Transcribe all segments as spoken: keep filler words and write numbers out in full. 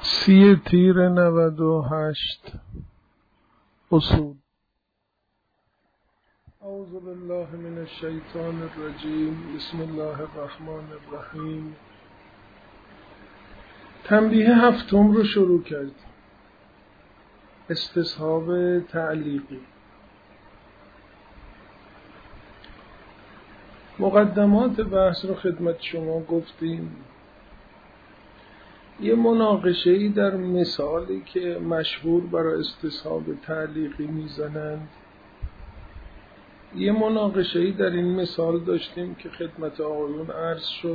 سی تیر نود و هشت اصول. اعوذ بالله من الشیطان الرجیم. بسم الله الرحمن الرحیم. تنبیه هفتم رو شروع کردیم. استصحاب تعلیقی. مقدمات بحث رو خدمت شما گفتیم. یه مناقشه‌ای در مثالی که مشهور برای استصحاب تعلیقی میزنند، یه مناقشه‌ای در این مثال داشتیم که خدمت آقایون عرض شد.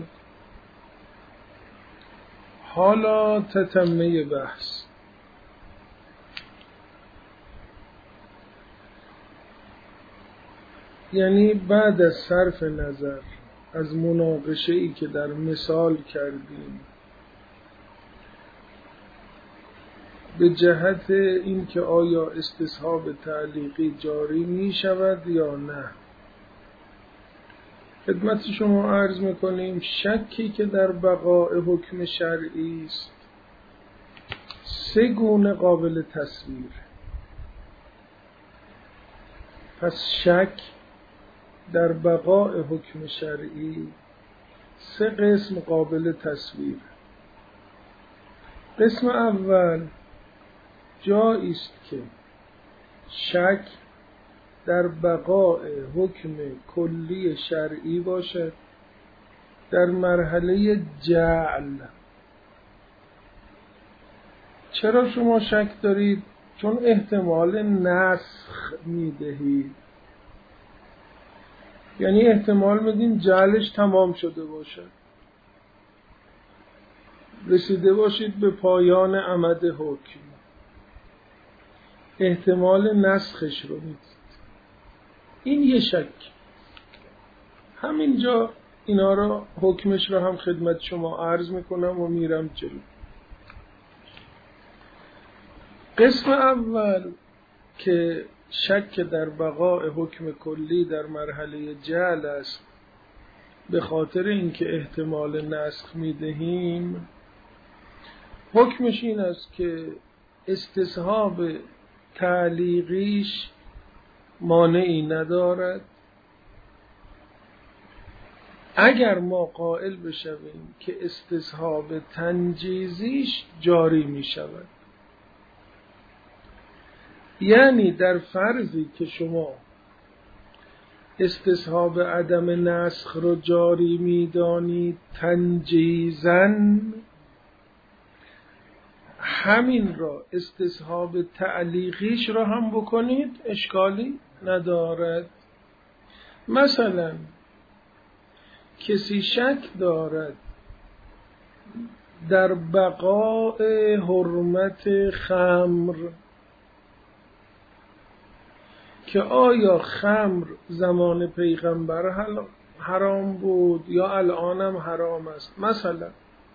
حالا تتمه بحث. یعنی بعد از صرف نظر از مناقشه‌ای که در مثال کردیم به جهت اینکه آیا استصحاب تعلیقی جاری می شود یا نه، خدمت شما عرض میکنیم شکی که در بقاء حکم شرعی است سه گونه قابل تصویر. پس شک در بقاء حکم شرعی سه قسم قابل تصویر. قسم اول جایی است که شک در بقاء حکم کلی شرعی باشد در مرحله جعل. چرا شما شک دارید؟ چون احتمال نسخ میدهید، یعنی احتمال میدین جعلش تمام شده باشد، رسیده باشید به پایان عمد حکم، احتمال نسخش رو میدید. این یه شک. همینجا اینا رو حکمش رو هم خدمت شما عرض میکنم و میرم جلو. قسم اول که شک در بقاء حکم کلی در مرحله جعل است، به خاطر اینکه احتمال نسخ میدهیم، حکمش این است که استصحاب تعلیقیش مانعی ندارد اگر ما قائل بشویم که استصحاب تنجیزیش جاری می شود. یعنی در فرضی که شما استصحاب عدم نسخ رو جاری می دانید تنجیزاً، همین را استصحاب تعلیقیش را هم بکنید اشکالی ندارد. مثلا کسی شک دارد در بقاء حرمت خمر، که آیا خمر زمان پیغمبر حرام بود یا الانم حرام است مثلا.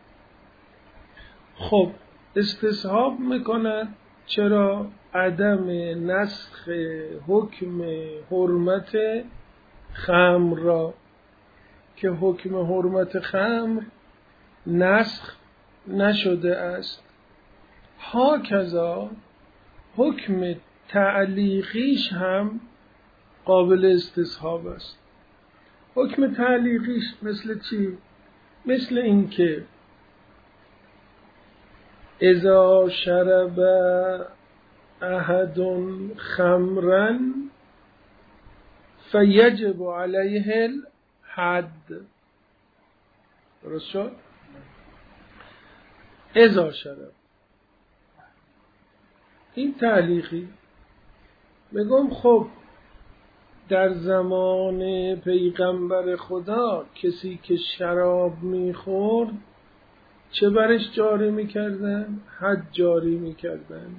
خب استصحاب میکند چرا عدم نسخ حکم حرمت خمر را، که حکم حرمت خمر نسخ نشده است. هاکذا حکم تعلیقیش هم قابل استصحاب است. حکم تعلیقیش مثل چی؟ مثل این که اذا شرب احد خمرا فیجب علیه الحد. درست شد؟ اذا شرب، این تعلیقی. بگم خب در زمان پیغمبر خدا کسی که شراب میخورد چه برش جاری میکردن؟ حد جاری میکردن.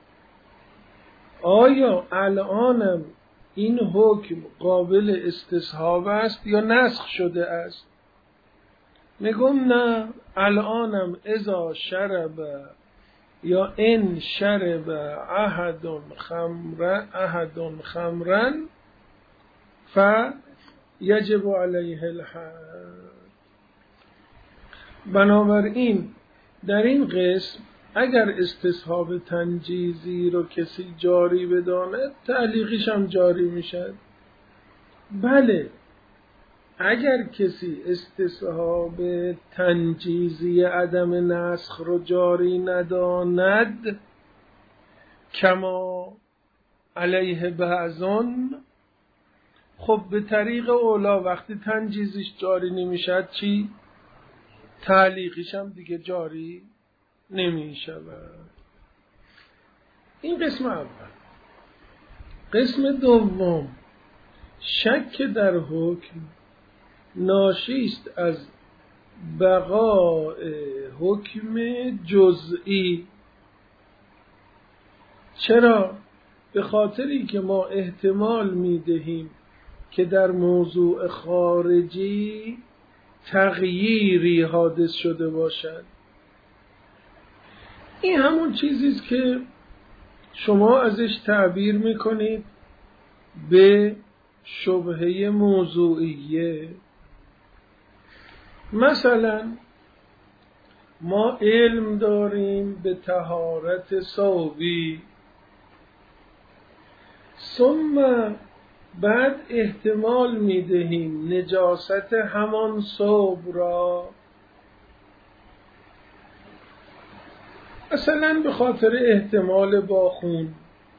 آیا الانم این حکم قابل استصحاب است یا نسخ شده است؟ میگم نه، الانم اذا شرب یا ان شرب احد خمر احد خمرا فیجب علیه الحد. بنابراین در این قسم اگر استصحاب تنجیزی رو کسی جاری بداند تعلیقیش هم جاری میشد. بله، اگر کسی استصحاب تنجیزی عدم نسخ رو جاری نداند، کما علیه بعضون، خب به طریق اولا وقتی تنجیزش جاری نمیشد چی؟ تعلیقیش هم دیگه جاری نمیشود. این قسم اول. قسم دوم، شک در حکم ناشی است از بقاء حکم جزئی. چرا؟ به خاطری که ما احتمال میدهیم که در موضوع خارجی تغییری حادث شده باشد. این همون چیزیست که شما ازش تعبیر میکنید به شبهه موضوعیه. مثلا ما علم داریم به طهارت ثوبی، ثم بعد احتمال میدهیم نجاست همان ثوب را، مثلا به خاطر احتمال با خون.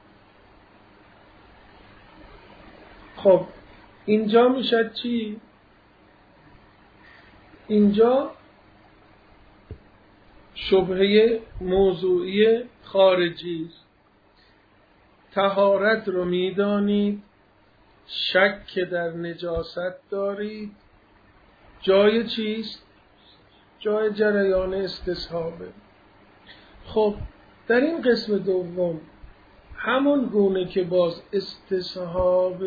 خب اینجا میشد چی؟ اینجا شبهه موضوعی خارجی است. طهارت رو میدانید، شک در نجاست دارید، جای چیست؟ جای جریان استصحابه. خب در این قسم دوم همون گونه که باز استصحاب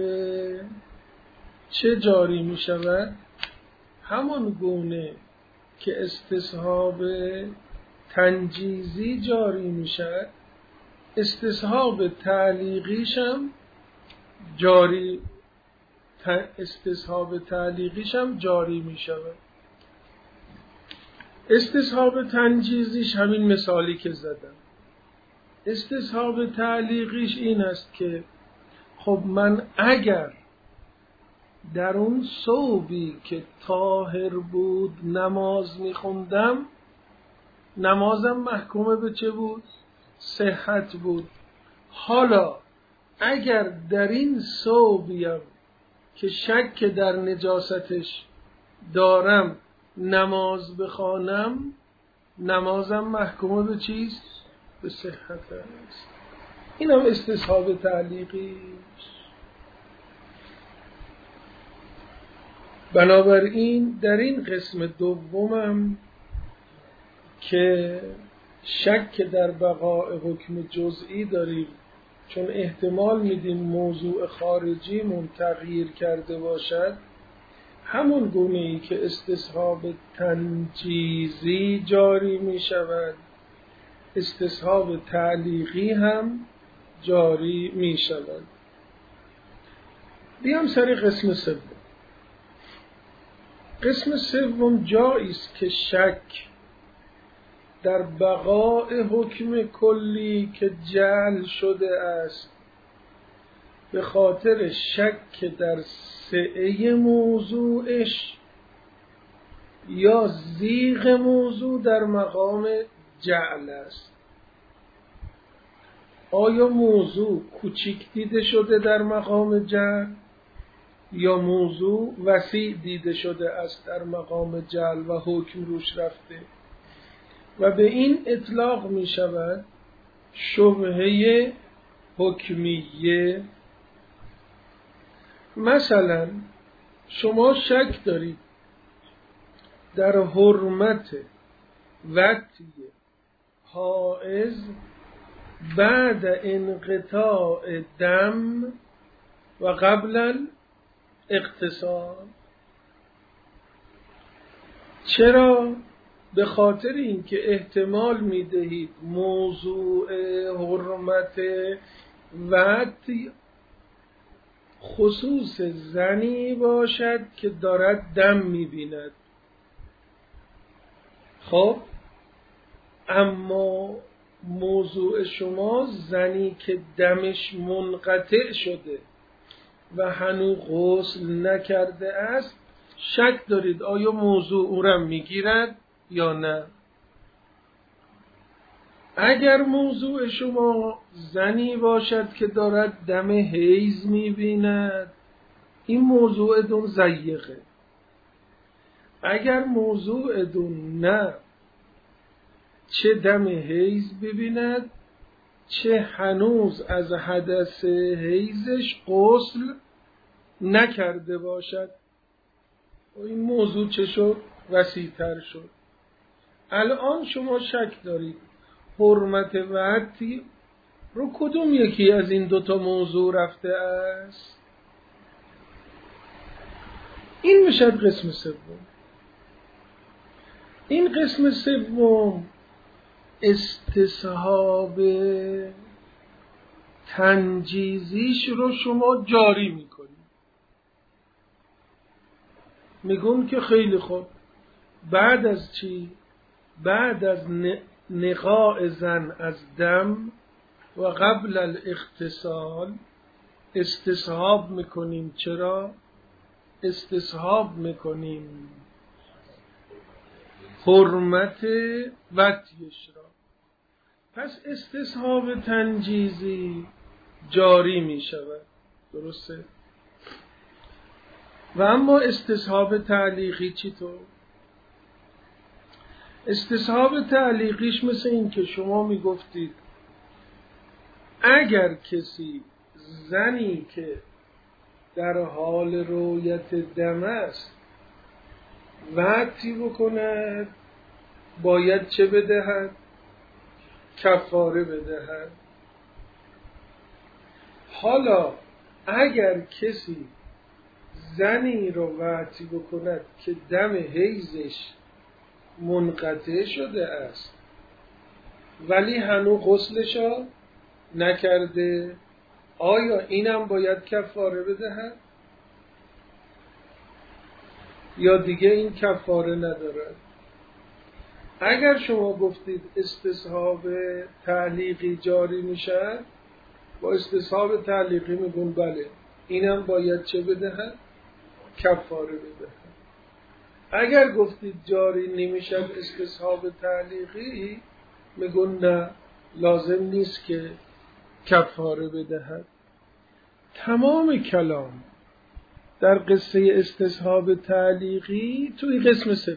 چه جاری می شود؟ همون گونه که استصحاب تنجیزی جاری می شود، استصحاب تعلیقیش هم جاری استصحاب تعلیقیش هم جاری می شود. استصحاب تنجیزیش همین مثالی که زدم. استصحاب تعلیقیش این است که خب من اگر در اون ثوبی که طاهر بود نماز میخوندم، نمازم محکوم به چه بود؟ صحت بود. حالا اگر در این ثوبیم که شک در نجاستش دارم نماز بخوانم، نمازم محکوم به چیست؟ به صحت است. این هم استصحاب تعلیقی. بنابراین در این قسم دومم که شک در بقاء حکم جزئی داریم، چون احتمال میدیم موضوع خارجی من تغییر کرده باشد، همون گونه ای که استصحاب تنجیزی جاری می شود، استصحاب تعلیقی هم جاری می شود. بیام سر قسم سوم. قسم سوم جایی است که شک در بقاء حکم کلی که جعل شده است به خاطر شک در سعه موضوعش یا زیغ موضوع در مقام جعل است. آیا موضوع کوچیک دیده شده در مقام جعل یا موضوع وسیع دیده شده است در مقام جعل و حکم روش رفته و به این اطلاق می شود شبهه حکمیه. مثلا شما شک دارید در حرمت وطی حائض بعد انقطاع دم و قبل اغتسال. چرا؟ به خاطر اینکه احتمال میدهید موضوع حرمت وطی خصوص زنی باشد که دارد دم میبیند. خب اما موضوع شما زنی که دمش منقطع شده و هنوز غسل نکرده است، شک دارید آیا موضوع او را میگیرد یا نه؟ اگر موضوع شما زنی باشد که دارد دم حیض میبیند، این موضوع دون ضیقه. اگر موضوع دون نه چه دم حیض ببیند چه هنوز از حدث حیضش غسل نکرده باشد، این موضوع چه شد؟ وسیع‌تر شد. الان شما شک دارید حرمت وطی رو کدوم یکی از این دوتا موضوع رفته است؟ این میشه قسم سوم. این قسم سوم استصحاب تنجیزیش رو شما جاری میکنید. میگم که خیلی خوب، بعد از چی؟ بعد از نقاء زن از دم و قبل الاغتسال استصحاب میکنیم. چرا؟ استصحاب میکنیم حرمت وطیش را. پس استصحاب تنجیزی جاری می شود، درسته؟ و اما استصحاب تعلیقی چطور؟ استصحاب تعلیقیش مثل این که شما می گفتید اگر کسی زنی که در حال رویت دم است وطی بکند باید چه بدهد؟ کفاره بدهد. حالا اگر کسی زنی رو وطی بکند که دم حیضش منقطع شده است ولی هنوز غسلش نکرده، آیا اینم باید کفاره بدهد یا دیگه این کفاره ندارد؟ اگر شما گفتید استصحاب تعلیقی جاری میشه، با استصحاب تعلیقی میگون بله اینم باید چه بدهد؟ کفاره بدهد. اگر گفتید جاری نمیشه استصحاب تعلیقی، میگون نه لازم نیست که کفاره بدهد. تمام کلام در قصه استصحاب تعلیقی توی قسم سوم،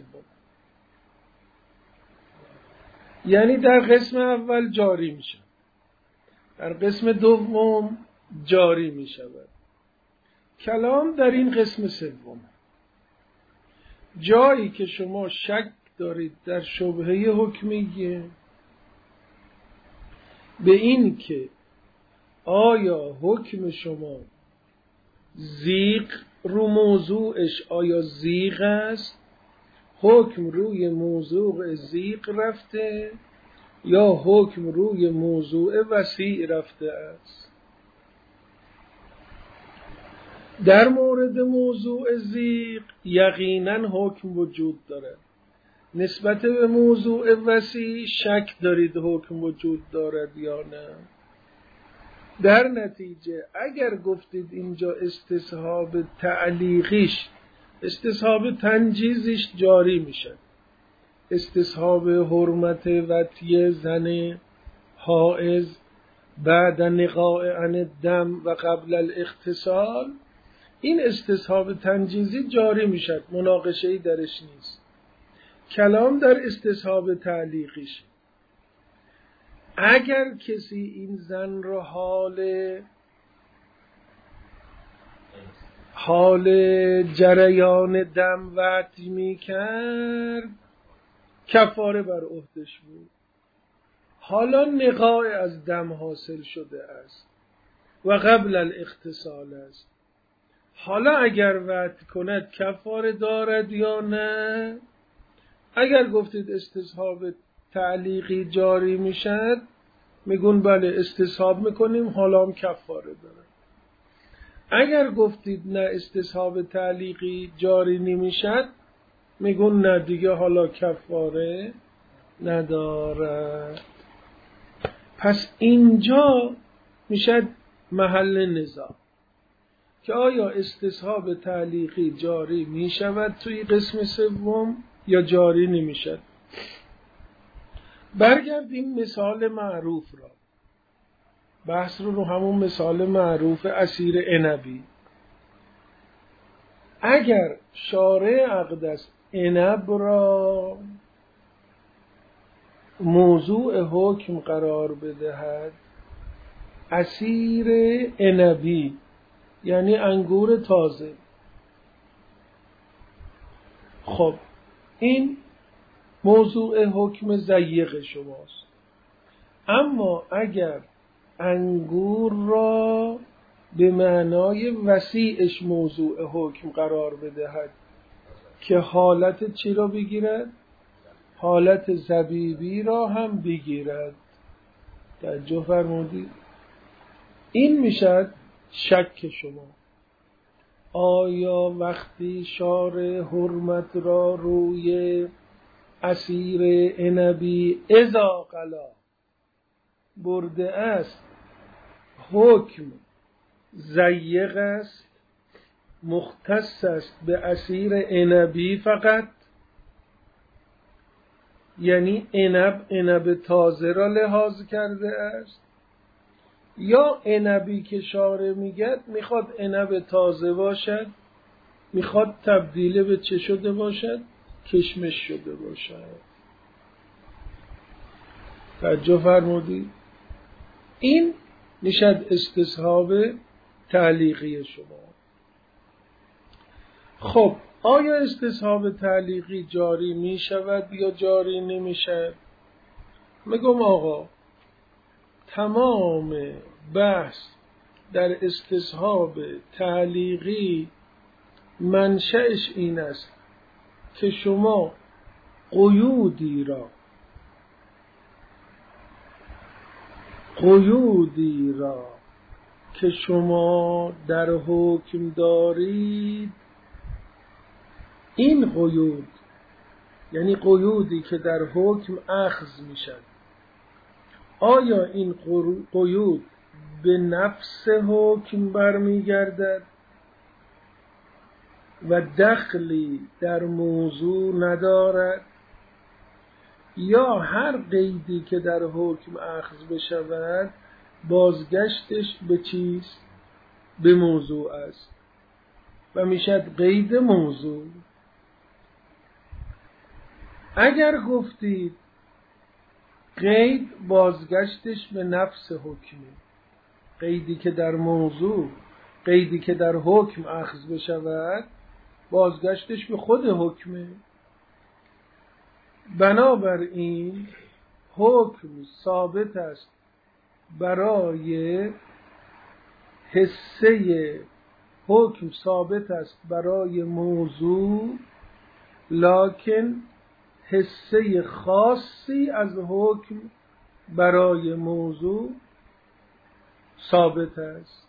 یعنی در قسم اول جاری میشه، در قسم دوم جاری میشود. کلام در این قسم سوم، جایی که شما شک دارید در شبهه حکمیه به این که آیا حکم شما زیغ رو موضوعش آیا زیغ است، حکم روی موضوع زیغ رفته یا حکم روی موضوع وسیع رفته است. در مورد موضوع زیغ یقینا حکم وجود دارد. نسبت به موضوع وسیع شک دارید حکم وجود دارد یا نه. در نتیجه اگر گفتید اینجا استصحاب تعلیقیش، استصحاب تنجیزیش جاری میشه، استصحاب حرمت وطی زن حائض بعد نقاء عن الدم و قبل الاغتسال، این استصحاب تنجیزی جاری میشه، مناقشه‌ای درش نیست. کلام در استصحاب تعلیقیش، اگر کسی این زن رو حال حال جریان دم وطی میکرد کفاره بر عهدش بود. حالا نقاء از دم حاصل شده است و قبل الاغتسال است، حالا اگر وطی کند کفاره دارد یا نه؟ اگر گفتید استصحاب تعلیقی جاری میشد، میگون بله استصحاب میکنیم حالا هم کفاره داره. اگر گفتید نه استصحاب تعلیقی جاری نمیشد، میگون نه دیگه حالا کفاره نداره. پس اینجا میشه محل نزاع که آیا استصحاب تعلیقی جاری میشود توی قسم سوم یا جاری نمیشد. برگردیم مثال معروف را، بحث رو رو همون مثال معروف عصیر عنبی. اگر شارع اقدس عنب را موضوع حکم قرار بدهد، عصیر عنبی یعنی انگور تازه، خب این موضوع حکم ضیق شماست. اما اگر انگور را به معنای وسیعش موضوع حکم قرار بدهد که حالت چی را بگیرد؟ حالت زبیبی را هم بگیرد. توجه فرمودید؟ این میشد شک شما. آیا وقتی شارع حرمت را روی عصیر عنبی اذا قلا برده است، حکم ضیق است، مختص است به عصیر عنبی فقط، یعنی عنب عنب تازه را لحاظ کرده است، یا عنبی که شارع میگه میخواد عنب تازه باشد، میخواد تبدیل به چه شده باشد؟ کشمش شده باشد. توجه فرمودید؟ این میشد استصحاب تعلیقی شما. خب آیا استصحاب تعلیقی جاری میشود یا جاری نمیشود؟ میگم آقا تمام بحث در استصحاب تعلیقی منشأش این است که شما قیودی را قیودی را که شما در حکم دارید، این قیود یعنی قیودی که در حکم اخذ میشن، آیا این قیود به نفس حکم برمیگردد و دخلی در موضوع ندارد، یا هر قیدی که در حکم اخذ بشود بازگشتش به چیست؟ به موضوع است و میشد قید موضوع. اگر گفتید قید بازگشتش به نفس حکمی، قیدی که در موضوع، قیدی که در حکم اخذ بشود بازگشتش به خود حکمه، بنابراین حکم ثابت است برای حصه، حکم ثابت است برای موضوع، لکن حصه خاصی از حکم برای موضوع ثابت است.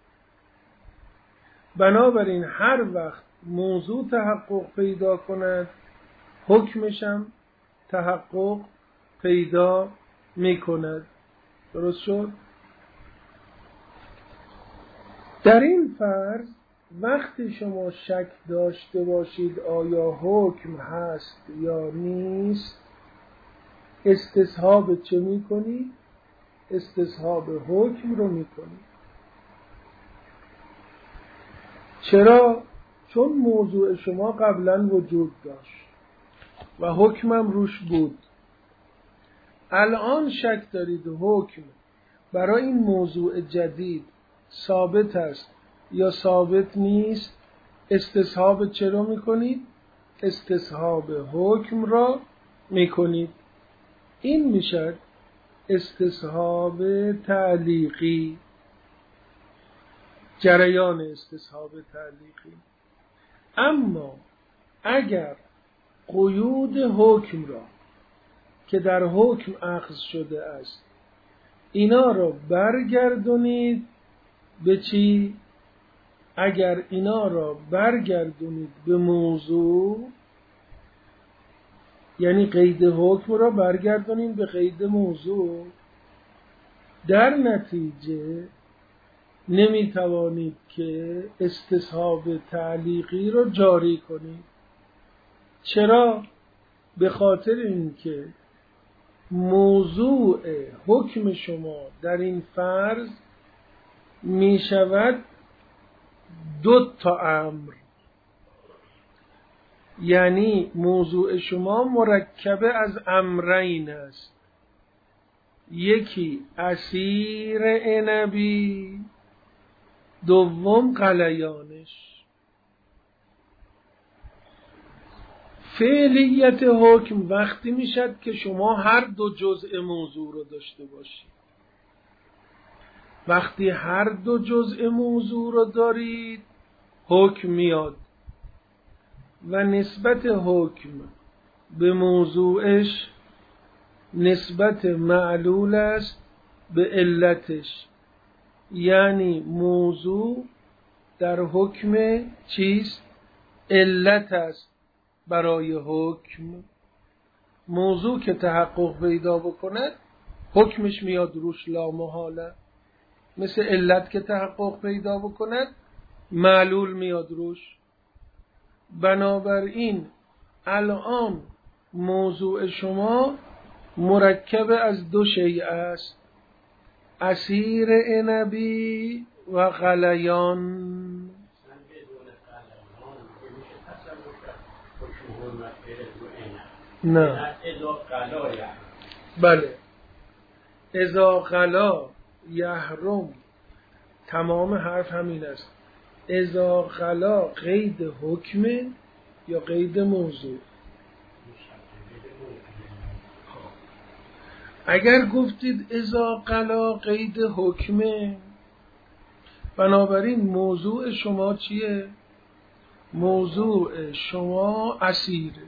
بنابراین هر وقت موضوع تحقق پیدا کند، حکمشم تحقق پیدا می کند. درست شد؟ در این فرض وقتی شما شک داشته باشید آیا حکم هست یا نیست، استصحاب چه می کنید؟ استصحاب حکم رو می کنید. چرا؟ چون موضوع شما قبلا وجود داشت و حکمم روش بود. الان شک دارید حکم برای این موضوع جدید ثابت است یا ثابت نیست، استصحاب چرا میکنید؟ استصحاب حکم را میکنید. این میشد استصحاب تعلیقی، جریان استصحاب تعلیقی. اما اگر قیود حکم را که در حکم اخذ شده است اینا را برگردونید به چی؟ اگر اینا را برگردونید به موضوع، یعنی قید حکم را برگردونید به قید موضوع، در نتیجه نمیتوانید که استصحاب تعلیقی رو جاری کنید. چرا؟ به خاطر اینکه موضوع حکم شما در این فرض می شود دو تا امر، یعنی موضوع شما مرکب از امرین است، یکی عصیر عنبی، دوم غلیانش. فعلیت حکم وقتی میشد که شما هر دو جزء موضوع رو داشته باشید. وقتی هر دو جزء موضوع رو دارید حکم میاد و نسبت حکم به موضوعش نسبت معلول است به علتش، یعنی موضوع در حکم چیست؟ علت است برای حکم. موضوع که تحقق پیدا بکند حکمش میاد روش لا محاله، مثل علت که تحقق پیدا بکند معلول میاد روش. بنابراین الان موضوع شما مرکب از دو شیء است، عصیر عنبی و غلیان. نه بله، اذا غلا یحرم، تمام حرف همین است. اذا غلا قید حکم یا قید موضوع. اگر گفتید اذا غلا قید حکمه، بنابراین موضوع شما چیه؟ موضوع شما عصیره.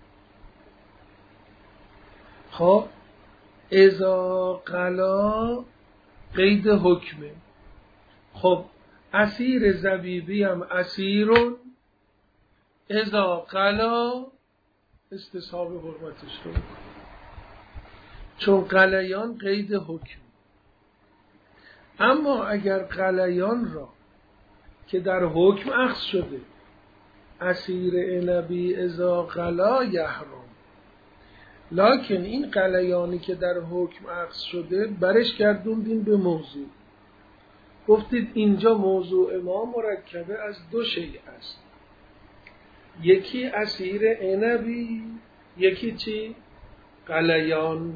خب اذا غلا قید حکمه. خب عصیر زبیبی هم عصیرون، اذا غلا استصحاب حرمتش رو، چون غلیان قید حکم. اما اگر غلیان را که در حکم اخذ شده، عصیر عنبی اذا غلا یحرم، لکن این غلیانی که در حکم اخذ شده برش گردوندین به موضوع، گفتید اینجا موضوع ما مرکبه از دو شیء است، یکی عصیر عنبی، یکی چی؟ غلیان.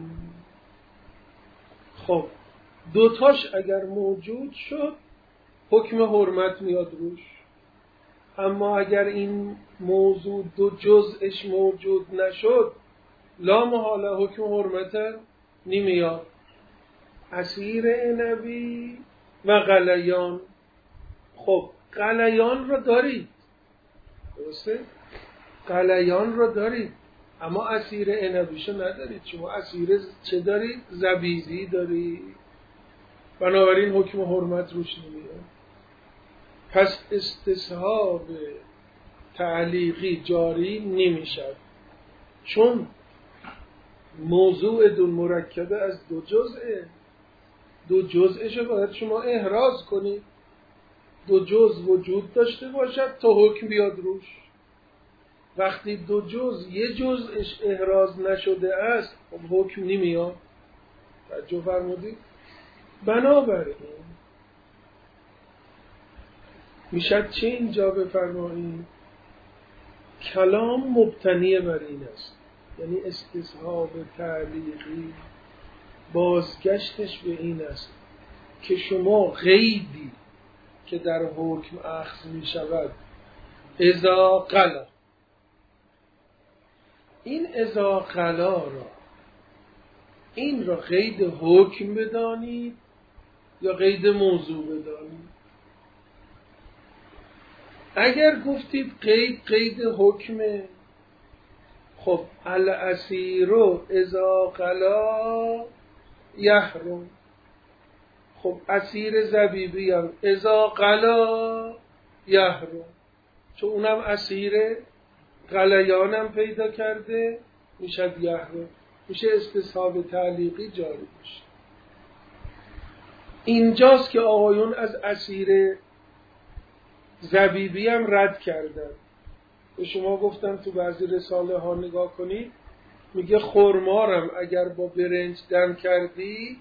خب دوتاش اگر موجود شد حکم حرمت میاد روش. اما اگر این موضوع دو جزءش موجود نشد لا محاله حکم حرمت نمیاد. عصیر عنبی و غلیان. خب غلیان را دارید، درسته؟ غلیان را دارید اما عصیر عنبیشو ندارید. شما عصیر چه دارید؟ زبیبی دارید. بنابراین حکم حرمت روش نمیاد. پس استصحاب تعلیقی جاری نمیشد، چون موضوع دو مرکبه از دو جزءه. دو جزءشو باید شما احراز کنید، دو جزء وجود داشته باشد تا حکم بیاد روش. وقتی دو جزء یه جزءش احراز نشده است خب حکم نمیاد. توجه فرمودید؟ بنابراین میشد چه اینجا بفرمایید؟ کلام مبتنی بر این است، یعنی استصحاب تعلیقی بازگشتش به این است که شما قیدی که در حکم اخذ می شود اذا غلا، این اذا غلا را این را قید حکم بدانید یا قید موضوع بدانید. اگر گفتید قید قید حکمه، خب العصیر اذا غلا یحرم. خب عصیر زبیبی هم اذا غلا یحرم، چون اونم عصیر غلیانم پیدا کرده میشه یحرم، میشه استصحاب تعلیقی جاری بشه. اینجاست که آقایون از اسیر زبیبی هم رد کردن. به شما گفتم تو بعضی رساله ها نگاه کنید، میگه خرمارم اگر با برنج دم کردی،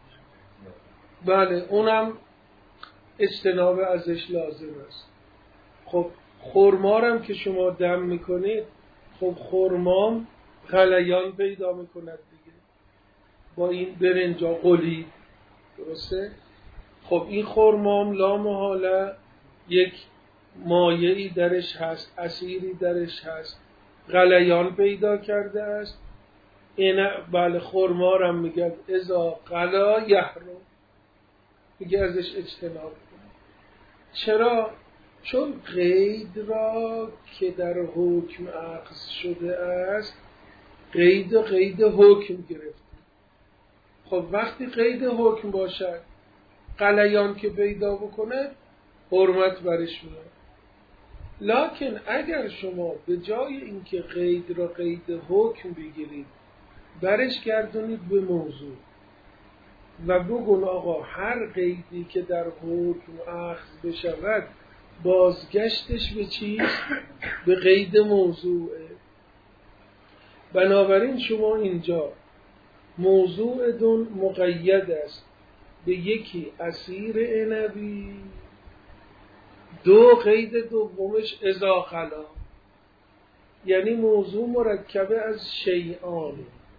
بله اونم اجتناب ازش لازم است. خب خرمارم که شما دم میکنید، خب خرمام غلیان پیدا میکند دیگه با این برنجا قلی، درسته؟ خب این خرمام لا محاله یک مایعی درش هست، اسیری درش هست، غلیان پیدا کرده است. این بله خرمارم میگه اذا غلا یحرم، میگه ازش اجتناب کنه. چرا؟ چون قید را که در حکم اخذ شده است، قید و قید حکم گرفته. خب وقتی قید حکم باشد، غلیان که پیدا بکنه، حرمت برش میاد. لکن اگر شما به جای اینکه قید را قید حکم بگیرید، برش گردونید به موضوع و بگون آقا هر قیدی که در حکم اخذ بشود بازگشتش به چیست؟ به قید موضوعه. بنابراین شما اینجا موضوع دون مقید است به یکی اسیر عنبی، دو قید دومش اذا خلا، یعنی موضوع مرکبه از شیئان،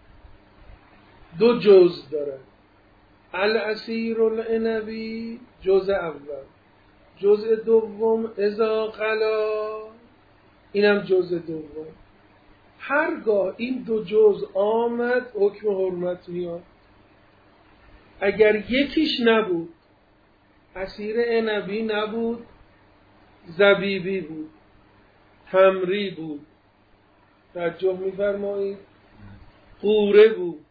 دو جزء دارد. الاسیر العنبی جزء اول، جزء دوم اذا خلا، اینم جزء دوم. هرگاه این دو جزء آمد حکم حرمت میاد. اگر یکیش نبود، اسیر عنبی نبود، زبیبی بود، تمری بود، توجه می‌فرمایید، قوره بود،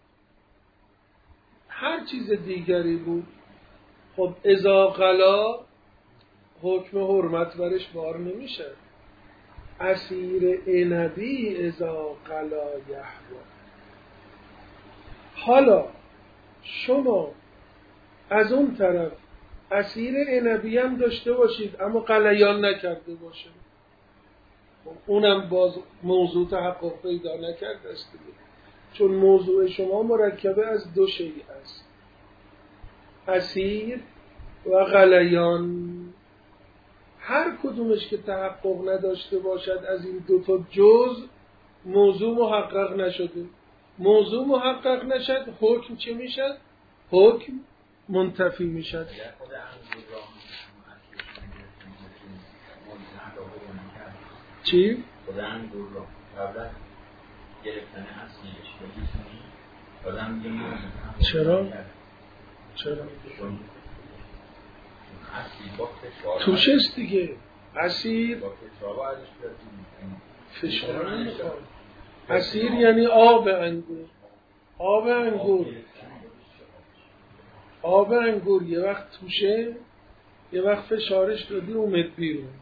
هر چیز دیگری بود، خب اذا غلا حکم حرمت برش بار نمیشه. اسیر عنبی اذا غلا یحرم. حالا شما از اون طرف اسیر عنبی هم داشته باشید اما غلیان نکرده باشه، خب اونم باز موضوع تحقق پیدا نکرده است دیگه، چون موضوع شما مرکبه از دو شیء است، اسیر و غلیان. هر کدومش که تحقق نداشته باشد از این دو تا جزء، موضوع محقق نشده. موضوع محقق نشد، حکم چه میشد؟ حکم منتفی میشد. چی؟ خدا انگور رو قبل گرفتن اصلیش بگیسونی خدا هم دیگه چرا؟ چرا؟ اصلی با فشار توش است دیگه. اسیر با فشار با ازش فشار نمیخواد. اسیر یعنی آب انگور. آب انگور آب انگور یه وقت توشه، یه وقت فشارش دادی اومد بیرون.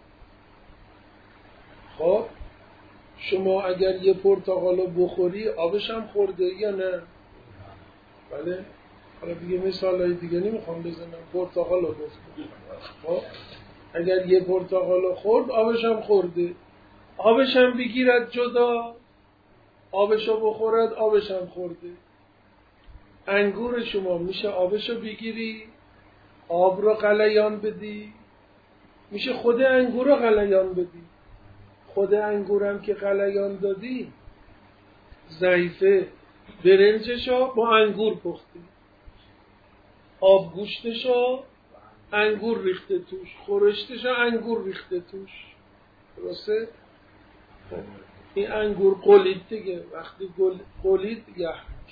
خب شما اگر یه پرتقالو بخوری آبش هم خورده یا نه؟ بله. حالا دیگه مثالای دیگه نمیخوام بزنم، پرتقالو گفتم. خب اگر یه پرتقالو خورد آبش هم خورده، آبش هم بگیرد جدا، آبشو بخورد آبش هم خورده. انگور شما میشه آبشو بگیری، آب رو غلیان بدی، میشه خود انگور رو غلیان بدی. خود انگورم که غلیان دادی، ضعیفه برنجشو با انگور پختی، آب گوشتشو انگور ریخته توش، خورشتشو انگور ریخته توش، درسته؟ این انگور قلید دیگه، وقتی قلید دیگه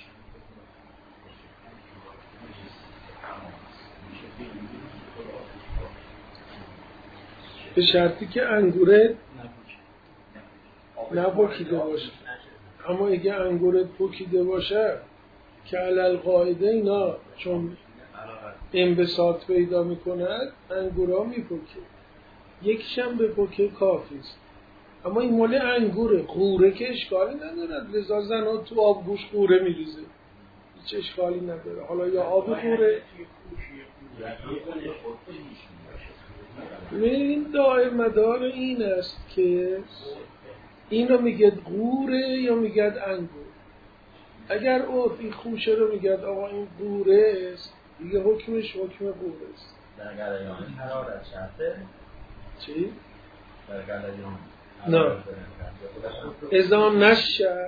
به شرطی که انگورت نپکیده باشه. اما اگه انگورت پکیده باشه که علل قاعده اینا چون انبساط پیدا میکند انگورا میپکه، یکیشم به پکه کافی است. اما این مال انگوره، قوره که اشکالی ندارد، لذا زنها تو آب گوش قوره میریزه، هیچ اشکالی نداره. حالا یا آب قوره این دائم مدار این است که اینو میگه قوره یا میگه انگور. اگر او این خوشه رو میگه آقا این قوره است، دیگه حکمش حکم قوره است. در گلایان حرارت شرطه؟ چی؟ در گلایان نه اذا نشه،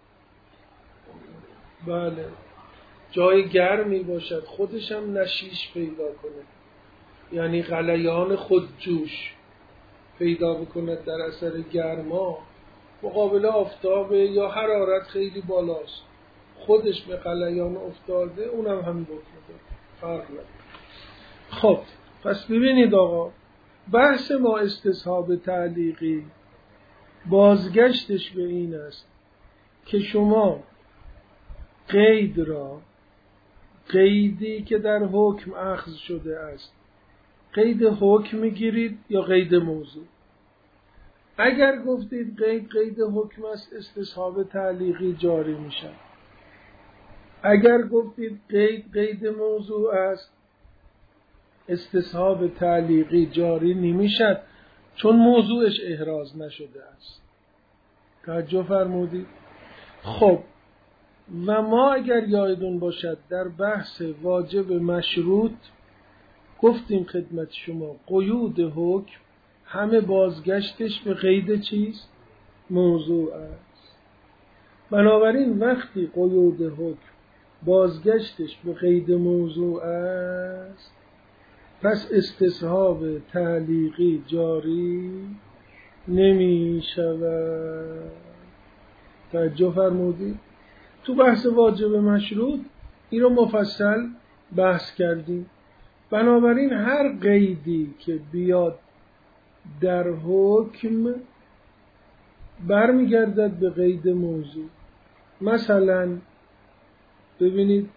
بله جای گرمی باشد خودش هم نشیش پیدا کنه، یعنی غلیان خودجوش پیدا بکند در اثر گرما مقابل آفتاب یا حرارت خیلی بالاست، خودش به غلیان افتاده، اونم هم بکنه فرق نداره. خب پس ببینید آقا، بحث ما استصحاب تعلیقی بازگشتش به این است که شما قید را، قیدی که در حکم اخذ شده است، قید حکم میگیرید یا قید موضوع. اگر گفتید قید قید حکم است، استصحاب تعلیقی جاری میشه. اگر گفتید قید قید موضوع است، استصحاب تعلیقی جاری نمیشد، چون موضوعش احراز نشده است. توجه فرمودید؟ خب و ما اگر یادتون باشد در بحث واجب مشروط گفتیم خدمت شما قیود حکم همه بازگشتش به قید چیست؟ موضوع است. بنابراین وقتی قیود حکم بازگشتش به قید موضوع است، پس استصحاب تعلیقی جاری نمی شود. توجه فرمودید؟ تو بحث واجب مشروط این رو مفصل بحث کردیم. بنابراین هر قیدی که بیاد در حکم برمیگردد به قید موضوع. مثلا ببینید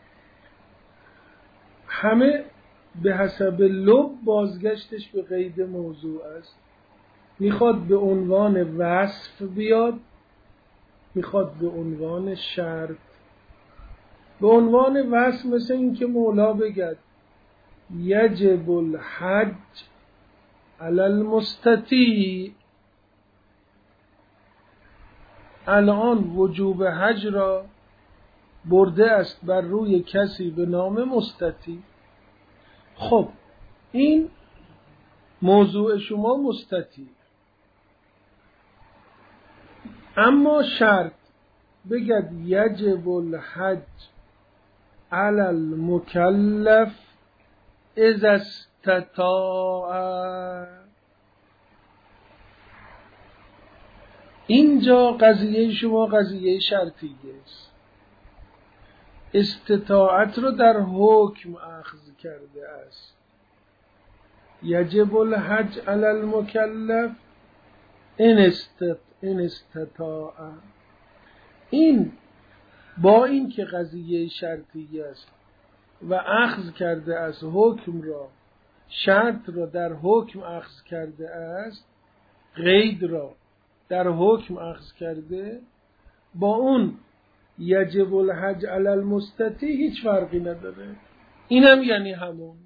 همه به حسب لب بازگشتش به قید موضوع است. میخواد به عنوان وصف بیاد، میخواد به عنوان شرط. به عنوان وصف مثل این که مولا بگد یجب الحج علی المستطیع، الان وجوب حج را برده است بر روی کسی به نام مستطیع. خب این موضوع شما مستطیع، اما شرط بگد یجب الحج علی المکلف اذا استطاع. اینجا قضیه شما قضیه شرطیه است. استطاعت رو در حکم اخذ کرده است. یجب الحج علی المکلف ان استطاع. این با این که قضیه شرطیه است و اخذ کرده از حکم را، شرط را در حکم اخذ کرده است، قید را در حکم اخذ کرده، با اون یجب الحج علی المستطیع هیچ فرقی نداره. اینم یعنی همون.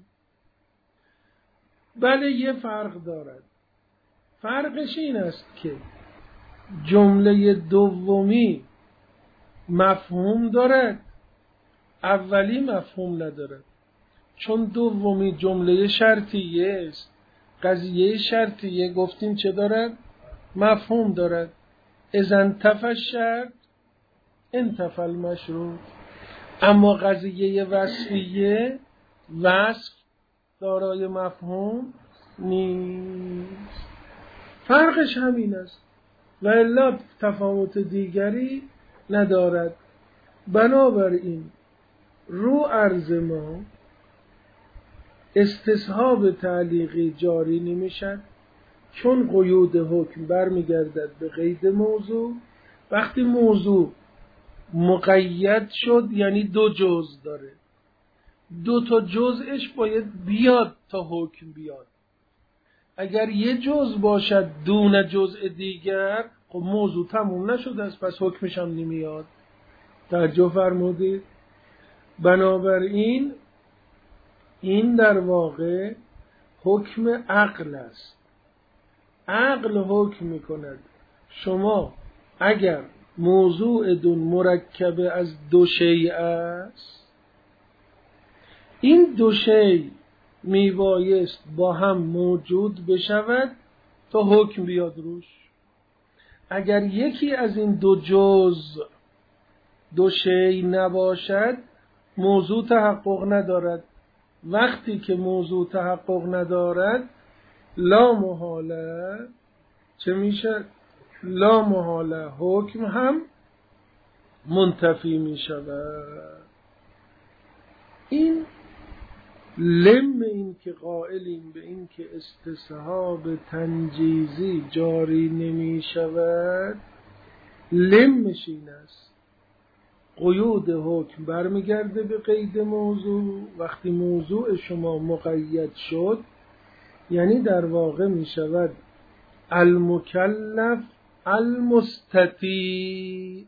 بله یه فرق دارد. فرقش این است که جمله دومی مفهوم دارد، اولی مفهوم ندارد. چون دومی جمله شرطیه است. قضیه شرطیه گفتیم چه دارد؟ مفهوم دارد. اذا انتفى الشرط انتفى المشروط. اما قضیه وصفیه وصف دارای مفهوم نیست. فرقش همین است و الا تفاوت دیگری ندارد. بنابراین رو عرض ما استصحاب تعلیقی جاری نمیشد، چون قیود حکم برمیگردد به قید موضوع. وقتی موضوع مقید شد یعنی دو جزء داره، دو تا جزءش باید بیاد تا حکم بیاد. اگر یه جزء باشد دون جزء دیگر، خب موضوع تموم نشده است، پس حکمش هم نمیاد. توجه فرمودید؟ بنابراین این در واقع حکم عقل است. عقل حکم میکند شما اگر موضوع دون مرکب از دو شیء است، این دو شیء میبایست با هم موجود بشود تا حکم بیاد روش. اگر یکی از این دو جزء دو شیء نباشد موضوع تحقق ندارد. وقتی که موضوع تحقق ندارد لا محاله چه میشه؟ لا محاله حکم هم منتفی میشود. این لم این که قائلیم به این که استصحاب تنجیزی جاری نمی شود، لمش این است. قیود حکم برمیگرده به قید موضوع. وقتی موضوع شما مقید شد یعنی در واقع می شود المکلف المستطیع.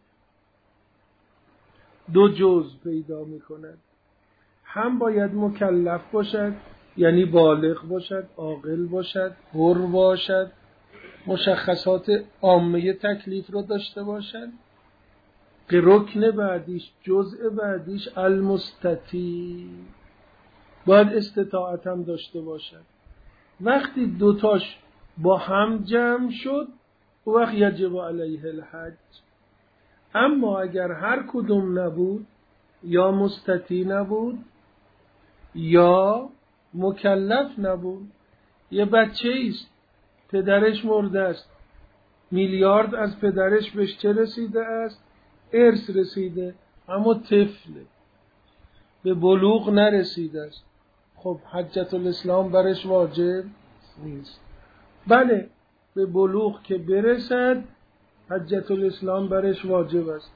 دو جزء پیدا می کند. هم باید مکلف باشد یعنی بالغ باشد، عاقل باشد، حر باشد، مشخصات عامه تکلیف رو داشته باشد. که رکن بعدیش، جزء بعدیش المستطیع، باید استطاعت هم داشته باشد. وقتی دوتاش با هم جمع شد او وقت یجب علیه الحج. اما اگر هر کدوم نبود، یا مستطیع نبود یا مکلف نبود، یه بچه ایست پدرش مرده است، میلیارد از پدرش بهش چه رسیده است؟ ارث رسیده، اما طفله، به بلوغ نرسیده است. خب حجت الاسلام برش واجب نیست. بله به بلوغ که برسد حجت الاسلام برش واجب است.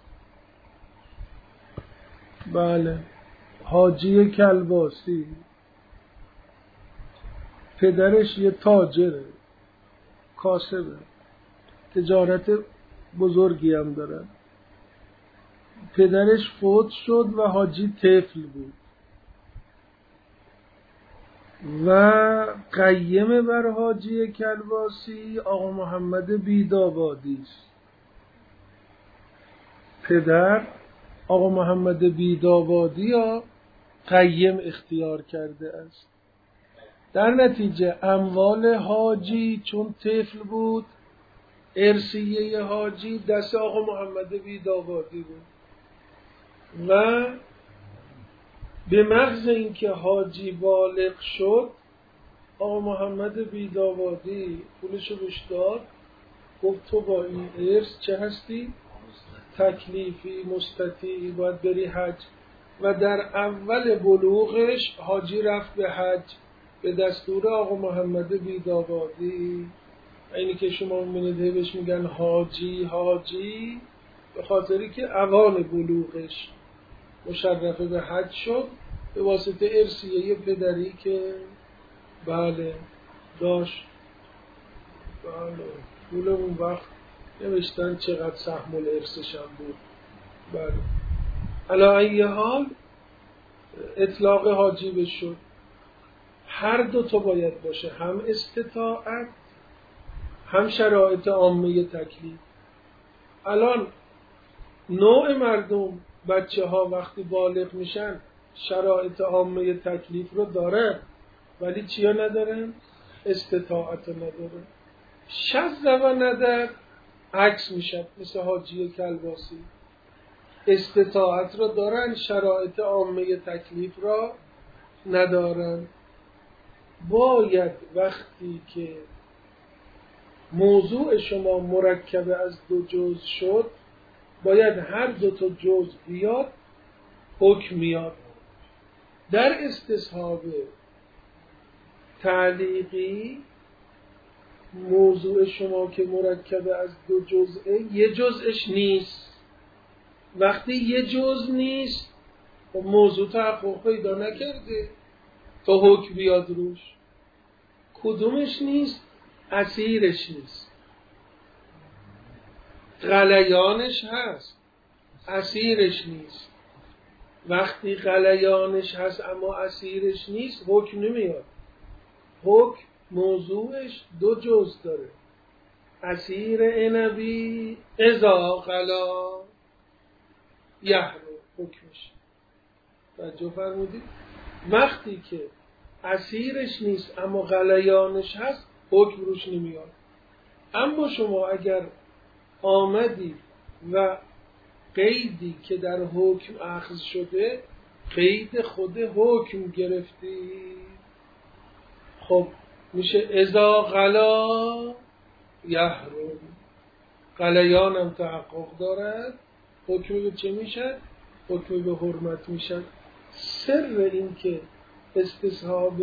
بله حاجی کلباسی پدرش یه تاجره، کاسبه، تجارت بزرگی هم داره. پدرش فوت شد و حاجی طفل بود و قیم بر حاجی کلباسی آقا محمد بیدابادی است. پدر آقا محمد بیدابادی ها قیم اختیار کرده است. در نتیجه اموال حاجی چون طفل بود، ارثیه حاجی دست آقا محمد بیدابادی بود و به محض اینکه حاجی بالغ شد آقا محمد بیدابادی پولشو بهش داد، گفت تو با این ارث چه هستی؟ تکلیفی، مستطیعی، باید بری حج. و در اول بلوغش حاجی رفت به حج به دستور آقا محمد بیدابادی. اینی که شما می‌بینید بهش میگن حاجی حاجی به خاطری که اوان بلوغش مشرفه به حج شد به واسطه ارثیه پدری که بله داشت. بله پول اون وقت نوشتن چقدر سهم الارثش هم بود. بله علی ای حال اطلاق حاجی بشد. هر دو تا باید باشه، هم استطاعت هم شرایط عامه تکلیف. الان نوع مردم بچه ها وقتی بالغ میشن شرایط عامه تکلیف رو داره ولی چیا ندارن؟ استطاعت نداره. شذ و ندر عکس میشد، مثل حاجی کلباسی استطاعت رو دارن شرایط عامه تکلیف را ندارن. باید وقتی که موضوع شما مرکب از دو جزء شد باید هر دو تا جزء بیاد حکم میاد. در استصحاب تعلیقی موضوع شما که مرکب از دو جزءه یه جزءش نیست. وقتی یه جزء نیست و موضوع تحقق پیدا نکرده تا حکم بیاد روش. کدومش نیست؟ اسیرش نیست. غلیانش هست، اسیرش نیست. وقتی غلیانش هست اما اسیرش نیست حکم نمیاد. حکم موضوعش دو جز داره. اسیر عنبی اذا غلا یحرم حکمش. توجه فرمودید؟ وقتی که اسیرش نیست اما غلیانش هست حکم روش نمیاد. اما شما اگر آمدید و قیدی که در حکم اخذ شده قید خود حکم گرفتید، خب میشه اذا غلا یحرم. غلیان هم تحقق دارد، حکم به چه میشه؟ حکم به حرمت میشه. سر این که استصحاب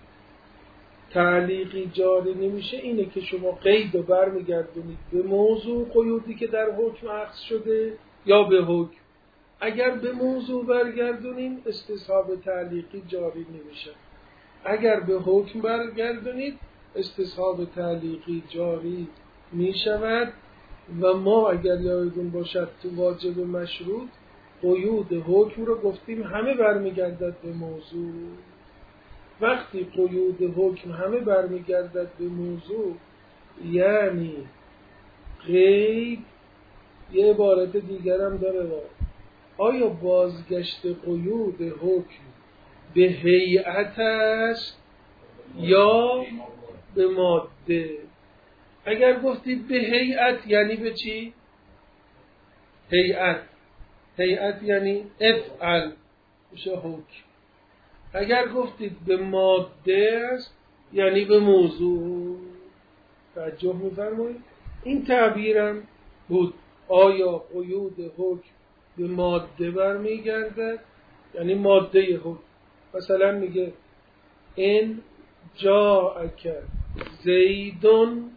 تعلیقی جاری نمیشه اینه که شما قید رو برمیگردونید به موضوع قیودی که در حکم اخذ شده یا به حکم. اگر به موضوع برگردونید استصحاب تعلیقی جاری نمیشه. اگر به حکم برگردونید استصحاب تعلیقی جاری میشود. و ما اگر یادتون باشد تو واجب مشروط قیود حکم رو گفتیم همه برمیگردد به موضوع. وقتی قیود حکم همه برمیگردد به موضوع یعنی قید. یه عبارت دیگر هم داره، آیا بازگشت قیود حکم به هیئت است یا به ماده؟ اگر گفتید به هیئت یعنی به چی؟ هیئت هیئت یعنی افعل میشه حکم. اگر گفتید به ماده است یعنی به موضوع. توجه می‌فرمایید؟ این تعبیرم بود. آیا قیود حکم به ماده برمیگردد یعنی ماده حکم. مثلا میگه ان جاءک زیدون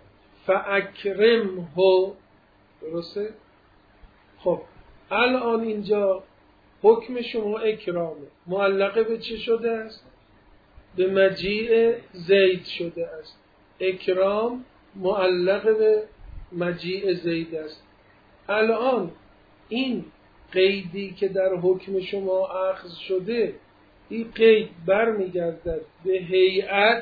فاکرمه، درسته؟ خب الان اینجا حکم شما اکرامه، معلقه به چه شده است؟ به مجیء زید شده است. اکرام معلقه به مجیء زید است. الان این قیدی که در حکم شما اخذ شده این قید برمیگردد به هیئت.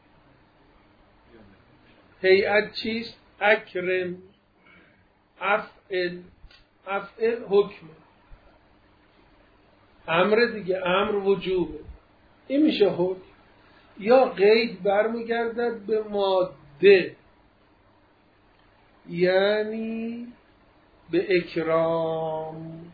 هیئت چیست؟ اکرم، افعل. افعل حکمه، امر دیگه، امر وجوبه، این میشه حکم. یا قید برمیگردد به ماده یعنی به اکرام.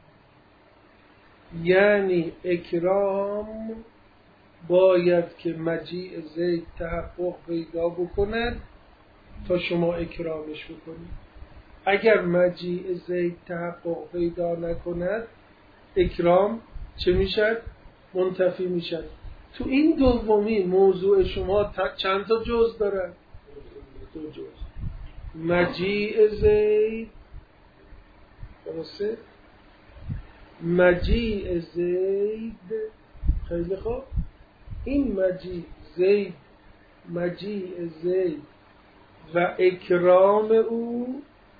یعنی اکرام باید که مجیء زید تحقق پیدا بکند تا شما اکرامش بکنید. اگر مجیء زید تحقق پیدا نکند اکرام چه میشد؟ منتفی میشد. تو این دومی موضوع شما چند تا جز داره؟ دو جز. مجیء زید، درسته؟ مجیء زید. خیلی خوب. این مجیء زید، مجیء زید و اکرام او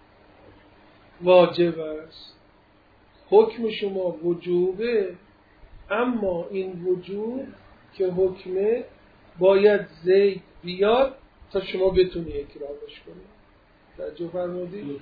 واجب است. حکم شما وجوبه، اما این وجوب که حکمه باید زید بیاد تا شما بتونی اکرامش کنید. توجه فرمودید؟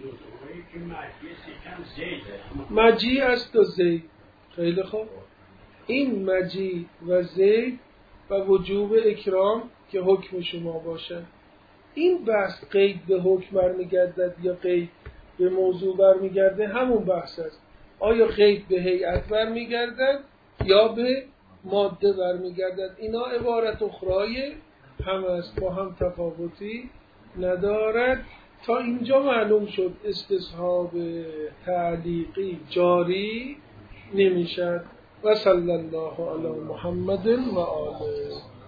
مجیء است و زید. خیلی خوب. این مجیء و زید و وجوب اکرام که حکم شما باشه. این بحث قید به حکم برمیگردد یا قید به موضوع برمیگرده همون بحث است. آیا قید به هیئت برمیگردد یا به ماده برمیگردد؟ اینا عبارت اخرای هم است، با هم تفاوتی ندارد. تا اینجا معلوم شد استصحاب تعلیقی جاری نمیشد. و صلی الله علی محمد و آله.